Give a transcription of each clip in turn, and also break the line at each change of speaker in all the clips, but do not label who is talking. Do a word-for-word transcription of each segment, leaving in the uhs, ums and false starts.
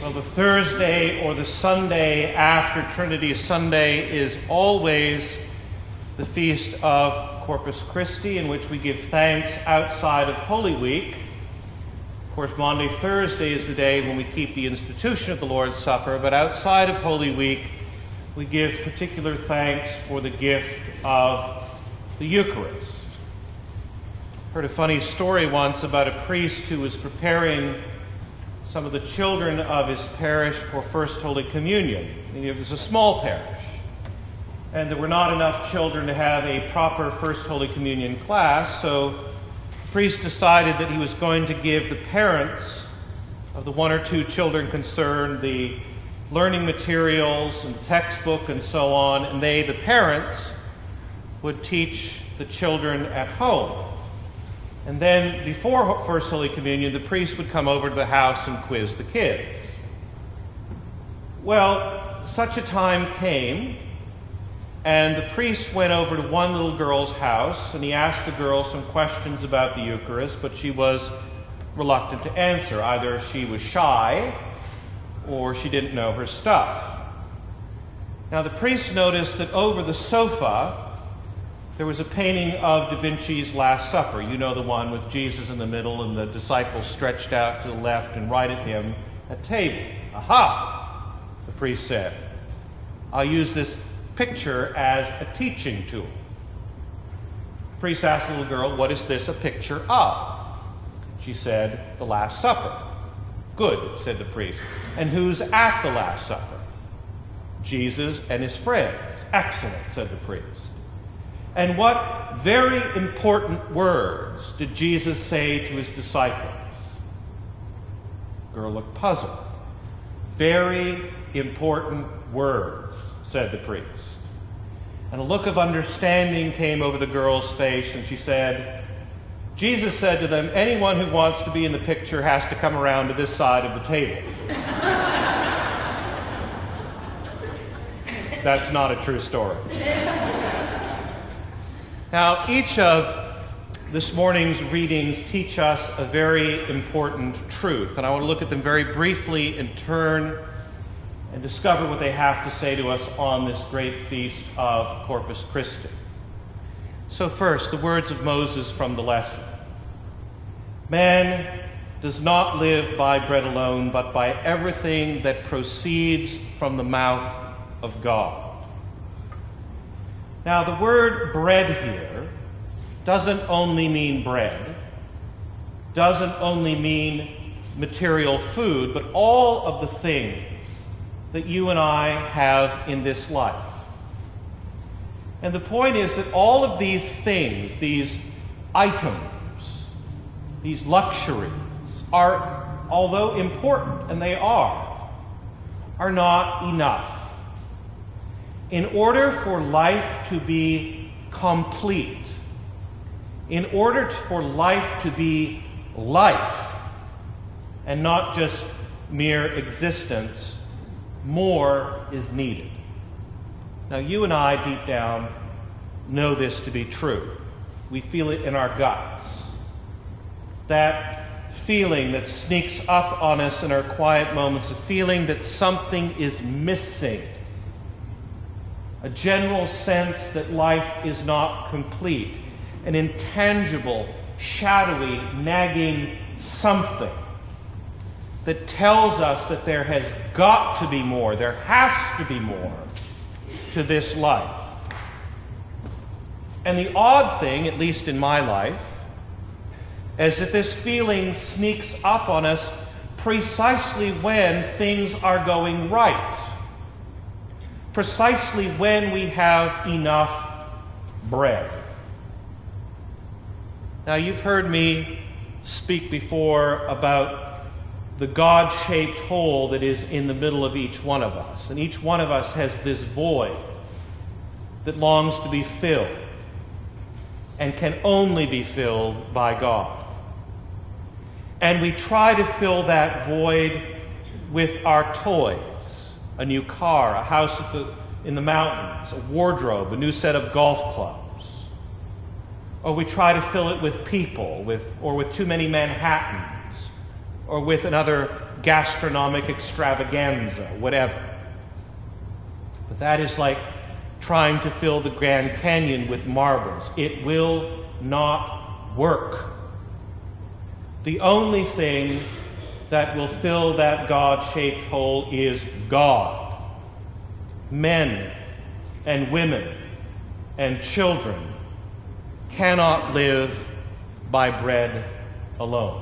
Well, the Thursday or the Sunday after Trinity Sunday is always the feast of Corpus Christi, in which we give thanks outside of Holy Week. Of course, Maundy Thursday is the day when we keep the institution of the Lord's Supper, but outside of Holy Week, we give particular thanks for the gift of the Eucharist. I heard a funny story once about a priest who was preparing some of the children of his parish for First Holy Communion. It was a small parish, and there were not enough children to have a proper First Holy Communion class, so the priest decided that he was going to give the parents of the one or two children concerned the learning materials and textbook and so on, and they, the parents, would teach the children at home. And then, before First Holy Communion, the priest would come over to the house and quiz the kids. Well, such a time came, and the priest went over to one little girl's house, and he asked the girl some questions about the Eucharist, but she was reluctant to answer. Either she was shy, or she didn't know her stuff. Now, the priest noticed that over the sofa, there was a painting of Da Vinci's Last Supper. You know, the one with Jesus in the middle and the disciples stretched out to the left and right at him at table. Aha, the priest said. I'll use this picture as a teaching tool. The priest asked the little girl, what is this a picture of? She said, the Last Supper. Good, said the priest. And who's at the Last Supper? Jesus and his friends. Excellent, said the priest. And what very important words did Jesus say to his disciples? The girl looked puzzled. Very important words, said the priest. And a look of understanding came over the girl's face, and she said, Jesus said to them, anyone who wants to be in the picture has to come around to this side of the table. That's not a true story. Now, each of this morning's readings teach us a very important truth, and I want to look at them very briefly in turn and discover what they have to say to us on this great feast of Corpus Christi. So first, the words of Moses from the lesson. Man does not live by bread alone, but by everything that proceeds from the mouth of God. Now, the word bread here doesn't only mean bread, doesn't only mean material food, but all of the things that you and I have in this life. And the point is that all of these things, these items, these luxuries, are, although important, and they are, are not enough. In order for life to be complete, in order for life to be life, and not just mere existence, more is needed. Now, you and I, deep down, know this to be true. We feel it in our guts. That feeling that sneaks up on us in our quiet moments, a feeling that something is missing. A general sense that life is not complete. An intangible, shadowy, nagging something that tells us that there has got to be more, there has to be more to this life. And the odd thing, at least in my life, is that this feeling sneaks up on us precisely when things are going right. Precisely when we have enough bread. Now, you've heard me speak before about the God-shaped hole that is in the middle of each one of us. And each one of us has this void that longs to be filled and can only be filled by God. And we try to fill that void with our toys. A new car, a house at the, in the mountains, a wardrobe, a new set of golf clubs. Or we try to fill it with people, with or with too many Manhattans, or with another gastronomic extravaganza, whatever. But that is like trying to fill the Grand Canyon with marbles. It will not work. The only thing that will fill that God-shaped hole is God. Men and women and children cannot live by bread alone.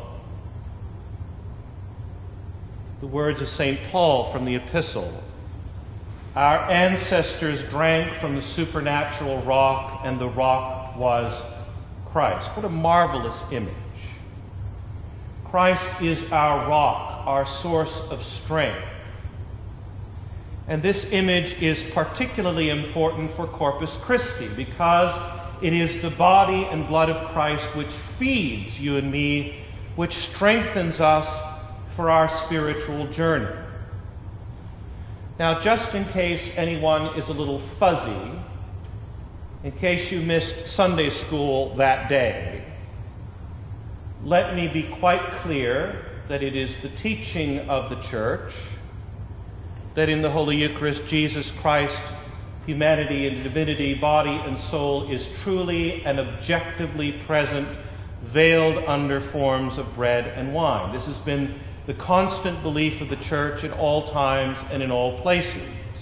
The words of Saint Paul from the epistle: our ancestors drank from the supernatural rock, and the rock was Christ. What a marvelous image. Christ is our rock, our source of strength. And this image is particularly important for Corpus Christi because it is the body and blood of Christ which feeds you and me, which strengthens us for our spiritual journey. Now, just in case anyone is a little fuzzy, in case you missed Sunday school that day, let me be quite clear that it is the teaching of the Church that in the Holy Eucharist, Jesus Christ, humanity and divinity, body and soul, is truly and objectively present, veiled under forms of bread and wine. This has been the constant belief of the Church at all times and in all places.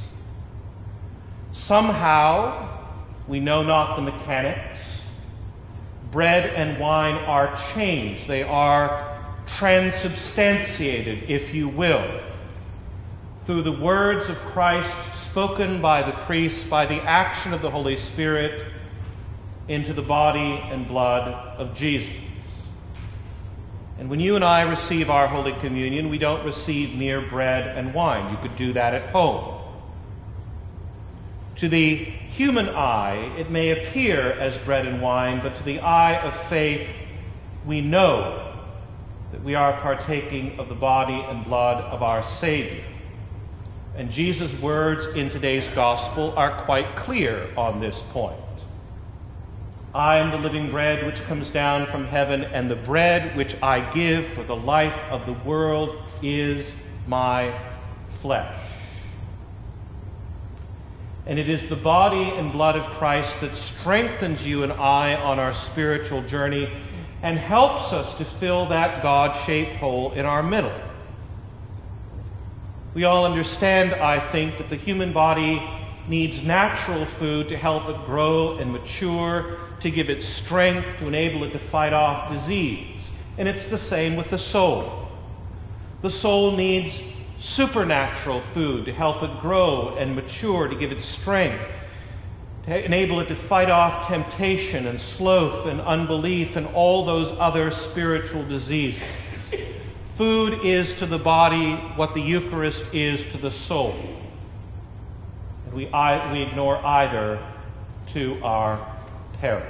Somehow, we know not the mechanics, bread and wine are changed. They are transubstantiated, if you will, through the words of Christ spoken by the priests, by the action of the Holy Spirit, into the body and blood of Jesus. And when you and I receive our Holy Communion, we don't receive mere bread and wine. You could do that at home. To the human eye, it may appear as bread and wine, but to the eye of faith, we know that we are partaking of the body and blood of our Savior. And Jesus' words in today's gospel are quite clear on this point. I am the living bread which comes down from heaven, and the bread which I give for the life of the world is my flesh. And it is the body and blood of Christ that strengthens you and I on our spiritual journey and helps us to fill that God-shaped hole in our middle. We all understand, I think, that the human body needs natural food to help it grow and mature, to give it strength, to enable it to fight off disease. And it's the same with the soul. The soul needs supernatural food to help it grow and mature, to give it strength, to enable it to fight off temptation and sloth and unbelief and all those other spiritual diseases. Food is to the body what the Eucharist is to the soul. And we, I, we ignore either to our peril.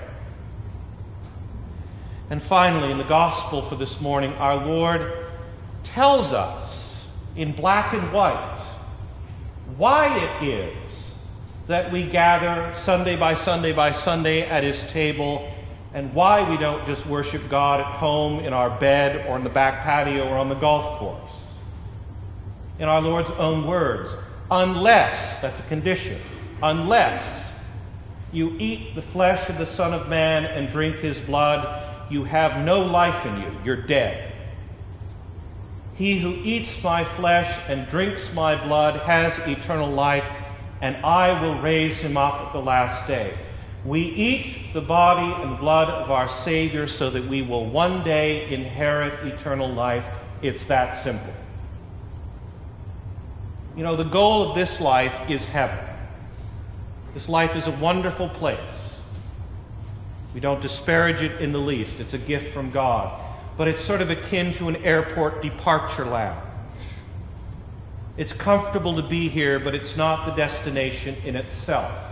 And finally, in the Gospel for this morning, our Lord tells us in black and white why it is that we gather Sunday by Sunday by Sunday at His table, and why we don't just worship God at home in our bed or in the back patio or on the golf course. In our Lord's own words, unless, that's a condition, unless you eat the flesh of the Son of Man and drink His blood, you have no life in you. You're dead. He who eats my flesh and drinks my blood has eternal life, and I will raise him up at the last day. We eat the body and blood of our Savior so that we will one day inherit eternal life. It's that simple. You know, the goal of this life is heaven. This life is a wonderful place. We don't disparage it in the least. It's a gift from God. But it's sort of akin to an airport departure lounge. It's comfortable to be here, but it's not the destination in itself.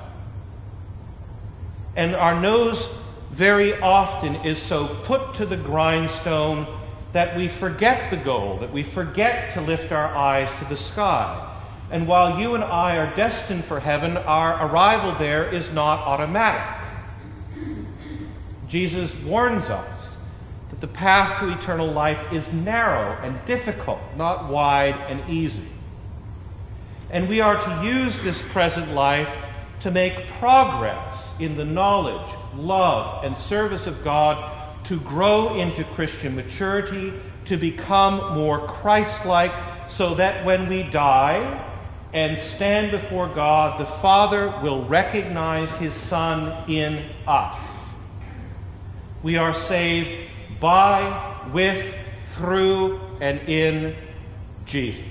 And our nose very often is so put to the grindstone that we forget the goal, that we forget to lift our eyes to the sky. And while you and I are destined for heaven, our arrival there is not automatic. Jesus warns us that the path to eternal life is narrow and difficult, not wide and easy. And we are to use this present life to make progress in the knowledge, love, and service of God, to grow into Christian maturity, to become more Christ-like, so that when we die and stand before God, the Father will recognize his Son in us. We are saved by, with, through, and in Jesus.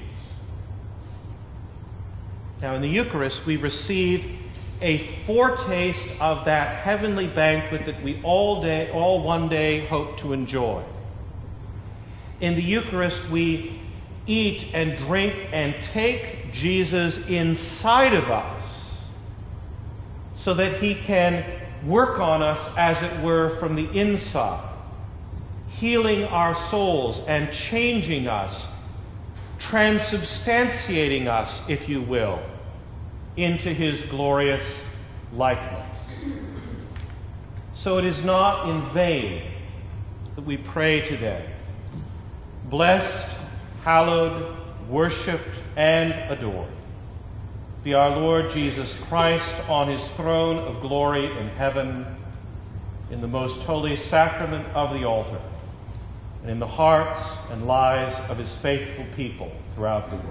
Now, in the Eucharist, we receive a foretaste of that heavenly banquet that we all day, all one day hope to enjoy. In the Eucharist, we eat and drink and take Jesus inside of us so that he can work on us, as it were, from the inside, healing our souls and changing us, transubstantiating us, if you will, into his glorious likeness. So it is not in vain that we pray today, blessed, hallowed, worshipped, and adored be our Lord Jesus Christ on his throne of glory in heaven, in the most holy sacrament of the altar, and in the hearts and lives of his faithful people throughout the world.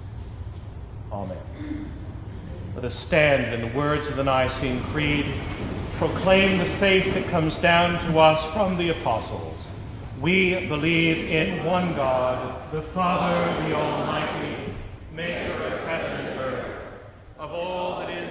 Amen. Let us stand in the words of the Nicene Creed, proclaim the faith that comes down to us from the apostles. We believe in one God, the Father, the Almighty, maker of heaven and earth, of all that is